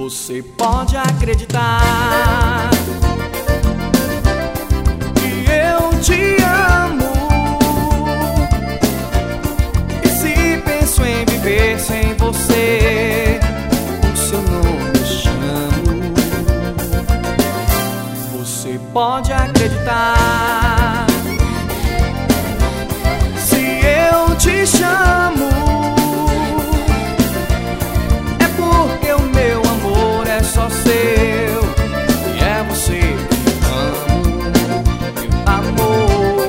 Você pode acreditar que eu te amo, e se penso em viver sem você, o seu nome chamo. Você pode acreditar, se eu te chamo, é porque o meu amor é só seu, e é você que amo, meu amor.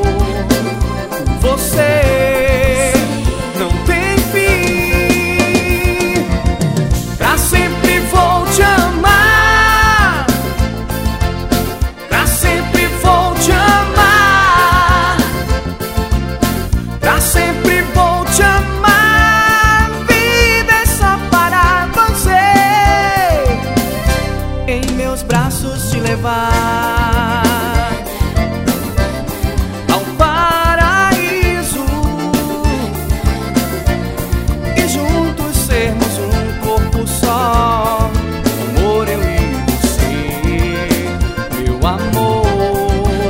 Você não tem fim, pra sempre vou te amar, pra sempre vou te amar, pra sempre vou te amar. Vida é só para você, em meus braços te levar ao paraíso, e juntos sermos um corpo só. Amor, eu e você, meu amor.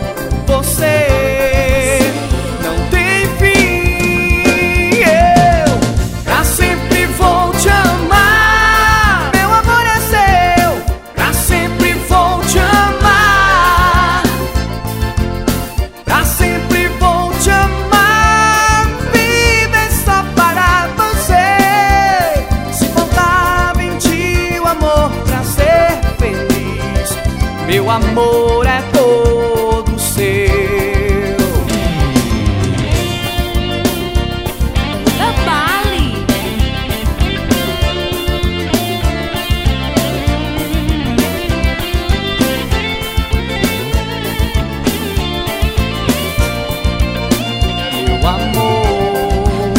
Você não tem fim. Eu pra sempre vou te amar, meu amor é seu, pra sempre vou te amar, pra sempre vou te amar. Vida é só para você, se faltava em ti o amor pra ser feliz, meu amor é todo seu. Da Bali. Meu amor,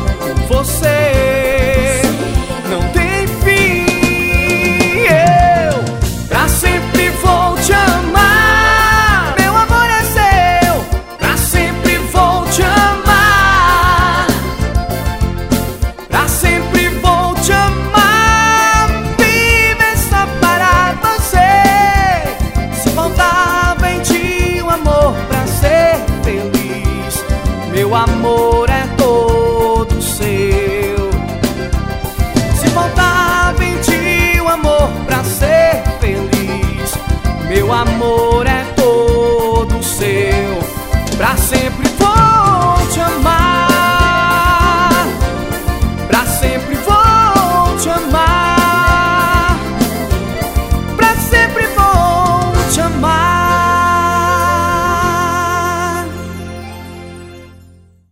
você não tem fim. Eu pra sempre vou te amar, meu amor é seu, pra sempre vou te amar, pra sempre vou te amar. Viva é só para você, se faltava em ti o amor pra ser feliz, meu amor é todo seu. Se faltava em ti o amor pra ser feliz, meu amor é todo seu, pra sempre